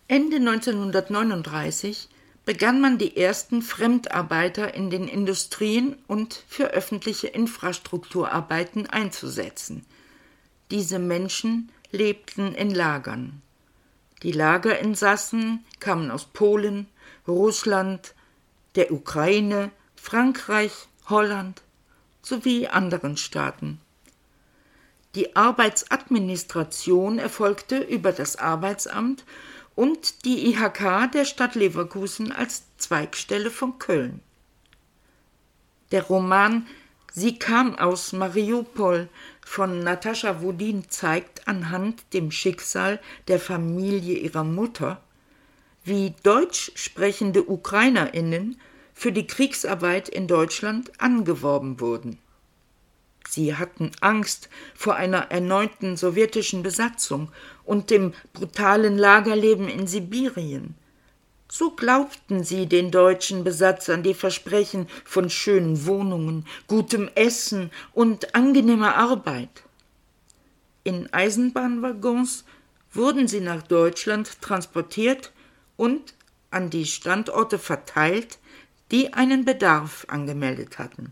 Ende 1939 begann man die ersten Fremdarbeiter in den Industrien und für öffentliche Infrastrukturarbeiten einzusetzen. Diese Menschen lebten in Lagern. Die Lagerinsassen kamen aus Polen, Russland, der Ukraine, Frankreich, Holland sowie anderen Staaten. Die Arbeitsadministration erfolgte über das Arbeitsamt und die IHK der Stadt Leverkusen als Zweigstelle von Köln. Der Roman »Sie kam aus Mariupol« von Natascha Wodin zeigt anhand dem Schicksal der Familie ihrer Mutter, wie deutsch sprechende UkrainerInnen für die Kriegsarbeit in Deutschland angeworben wurden. Sie hatten Angst vor einer erneuten sowjetischen Besatzung und dem brutalen Lagerleben in Sibirien. So glaubten sie den deutschen Besatzern die Versprechen von schönen Wohnungen, gutem Essen und angenehmer Arbeit. In Eisenbahnwaggons wurden sie nach Deutschland transportiert und an die Standorte verteilt, die einen Bedarf angemeldet hatten.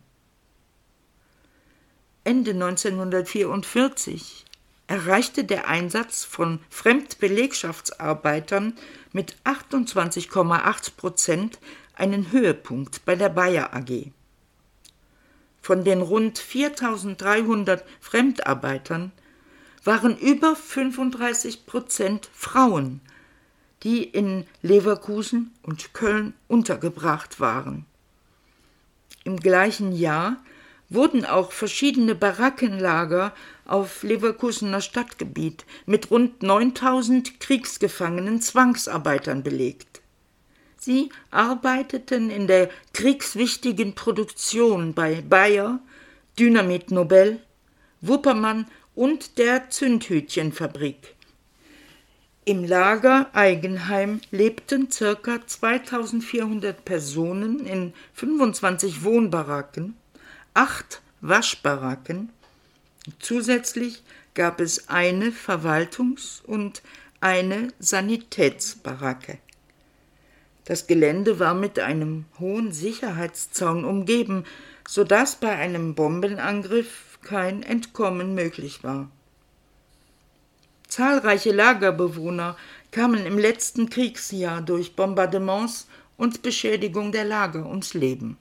Ende 1944 erreichte der Einsatz von Fremdbelegschaftsarbeitern mit 28,8% einen Höhepunkt bei der Bayer AG. Von den rund 4.300 Fremdarbeitern waren über 35% Frauen, die in Leverkusen und Köln untergebracht waren. Im gleichen Jahr wurden auch verschiedene Barackenlager auf Leverkusener Stadtgebiet mit rund 9.000 kriegsgefangenen Zwangsarbeitern belegt. Sie arbeiteten in der kriegswichtigen Produktion bei Bayer, Dynamit Nobel, Wuppermann und der Zündhütchenfabrik. Im Lager Eigenheim lebten ca. 2.400 Personen in 25 Wohnbaracken, 8 Waschbaracken. Zusätzlich gab es eine Verwaltungs- und eine Sanitätsbaracke. Das Gelände war mit einem hohen Sicherheitszaun umgeben, sodass bei einem Bombenangriff kein Entkommen möglich war. Zahlreiche Lagerbewohner kamen im letzten Kriegsjahr durch Bombardements und Beschädigung der Lager ums Leben.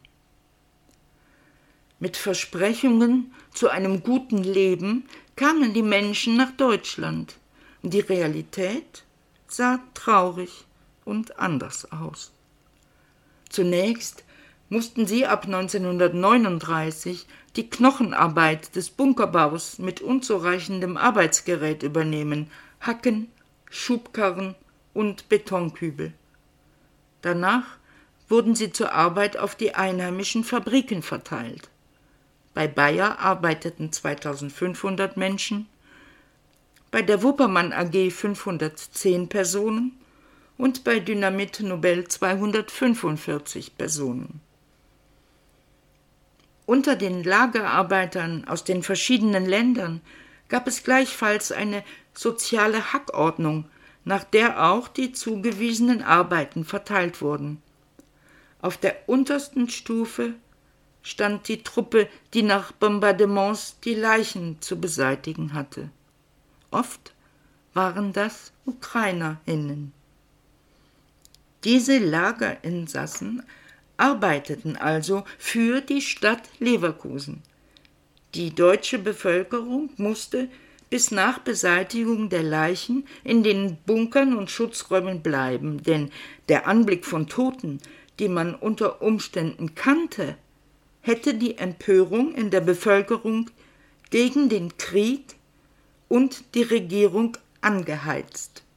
Mit Versprechungen zu einem guten Leben kamen die Menschen nach Deutschland. Die Realität sah traurig und anders aus. Zunächst mussten sie ab 1939 die Knochenarbeit des Bunkerbaus mit unzureichendem Arbeitsgerät übernehmen, Hacken, Schubkarren und Betonkübel. Danach wurden sie zur Arbeit auf die einheimischen Fabriken verteilt. Bei Bayer arbeiteten 2.500 Menschen, bei der Wuppermann AG 510 Personen und bei Dynamit Nobel 245 Personen. Unter den Lagerarbeitern aus den verschiedenen Ländern gab es gleichfalls eine soziale Hackordnung, nach der auch die zugewiesenen Arbeiten verteilt wurden. Auf der untersten Stufe stand die Truppe, die nach Bombardements die Leichen zu beseitigen hatte. Oft waren das UkrainerInnen. Diese Lagerinsassen arbeiteten also für die Stadt Leverkusen. Die deutsche Bevölkerung musste bis nach Beseitigung der Leichen in den Bunkern und Schutzräumen bleiben, denn der Anblick von Toten, die man unter Umständen kannte, hätte die Empörung in der Bevölkerung gegen den Krieg und die Regierung angeheizt.